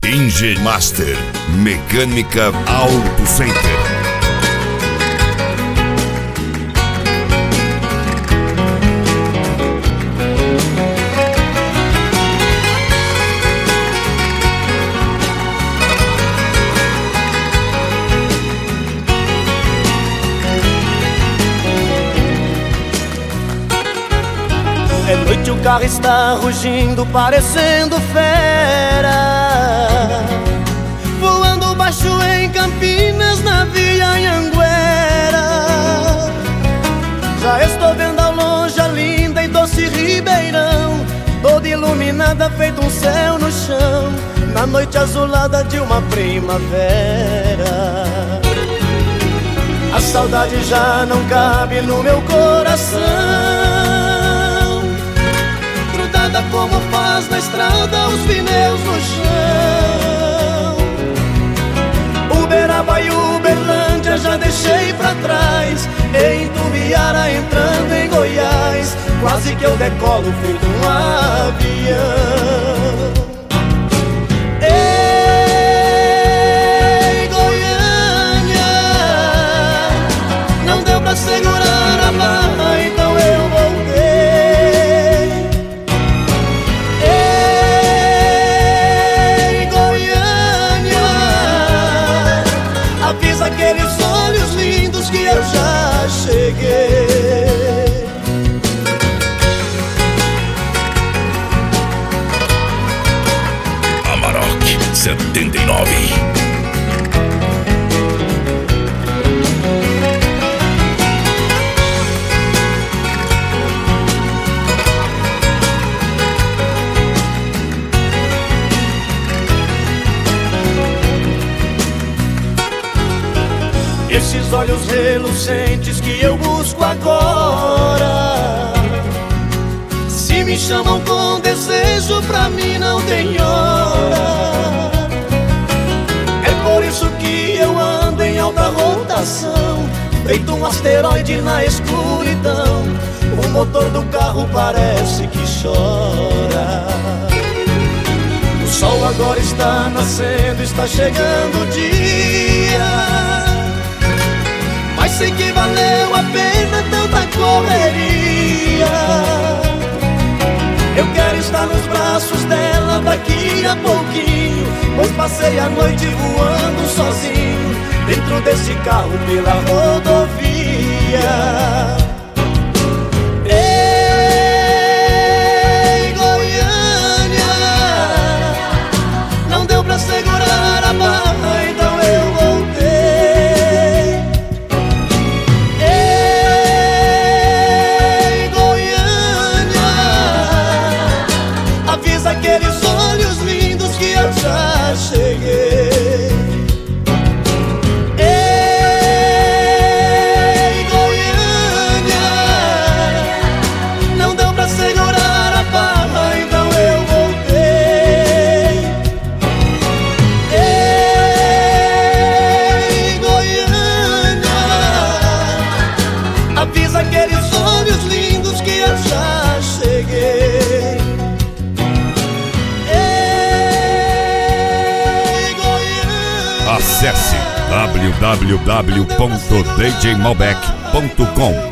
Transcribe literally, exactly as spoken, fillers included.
Engemaster Mecânica Auto Center. É noite, o carro está rugindo, parecendo fera, voando baixo em Campinas, na Via Anhanguera. Já estou vendo ao longe a linda e doce Ribeirão, toda iluminada, feito um céu no chão, na noite azulada de uma primavera. A saudade já não cabe no meu coração, como faz na estrada os pneus no chão. Uberaba e Uberlândia já deixei pra trás, em Tumbiara entrando em Goiás, quase que eu decolo feito um avião. Ei, Goiânia, não deu pra segurar a barra, então eu voltei. Aqueles olhos lindos que eu já cheguei. Amarok setenta e nove. Esses olhos relucentes que eu busco agora, se me chamam com desejo, pra mim não tem hora. É por isso que eu ando em alta rotação, feito um asteroide na escuridão. O motor do carro parece que chora. O sol agora está nascendo, está chegando o dia, mas sei que valeu a pena tanta correria. Eu quero estar nos braços dela daqui a pouquinho, pois passei a noite voando sozinho, dentro desse carro pela rodovia. Ei, Goiânia, não deu pra segurar a barra, então eu voltei. Aqueles olhos lindos que eu já cheguei. Ei, Goiânia, não deu pra segurar a barra, então eu voltei. Ei, Goiânia, avisa aqueles olhos lindos que eu já cheguei. Acesse w w w ponto d j malbec ponto com.